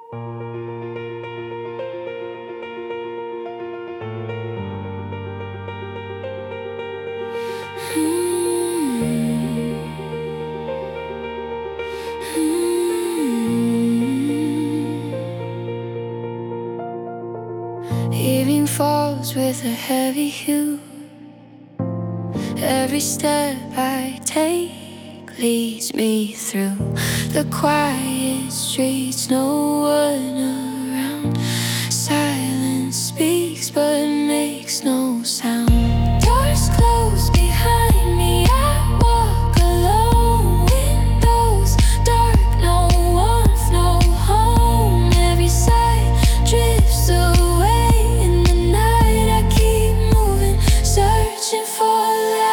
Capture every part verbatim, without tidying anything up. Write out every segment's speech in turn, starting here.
Evening falls with a heavy hue. Every step I take leads me through the quiet streets, no one around. Silence speaks but makes no sound. Doors close behind me, I walk alone. Windows dark, no warmth, no home. Every sight drifts away in the night. I keep moving, searching for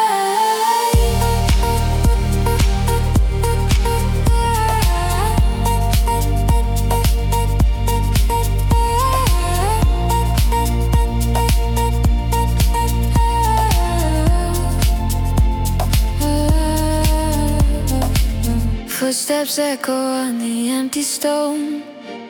footsteps echo on the empty stone.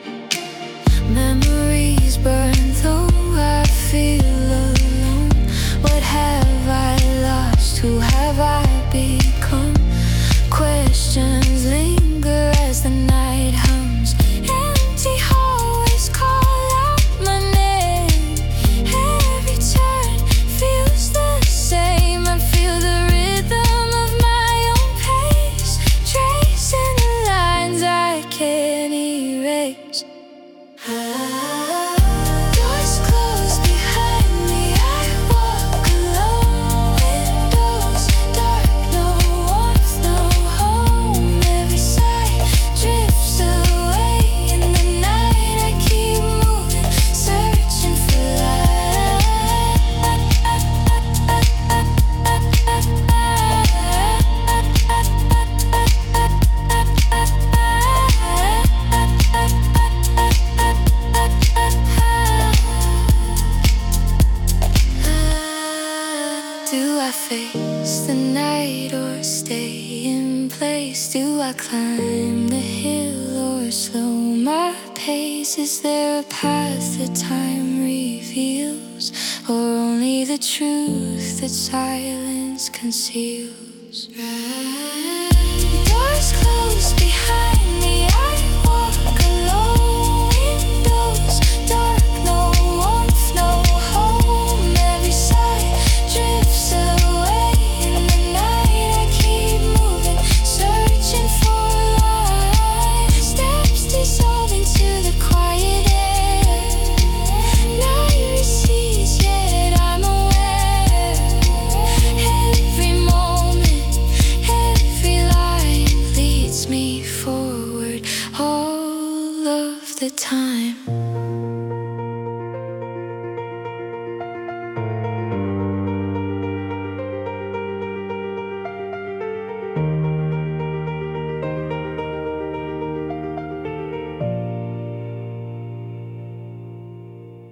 Memories burn though I feel alone. What have I lost? Who have I become? Questions linger as the night hums. Empty hallways call out my name. Every turn feels the same. I feel the rhythm of my own pace, tracing the lines I can't erase. Doors close behind me, I walk alone. Windows dark, no warmth, no home. Every sight drifts away in the night. I keep moving, searching for Do I face the night or stay in place? Do I climb the hill or slow my pace? Is there a path that time reveals, or only the truth that silence conceals? Doors close behind me, I walk alone. Windows dark, no warmth, no home. Every sight drifts away in the night. I keep moving, searching for light. Steps dissolve into the quiet air. Night recedes, yet I'm aware. Every moment, every line leads me forward all of the time.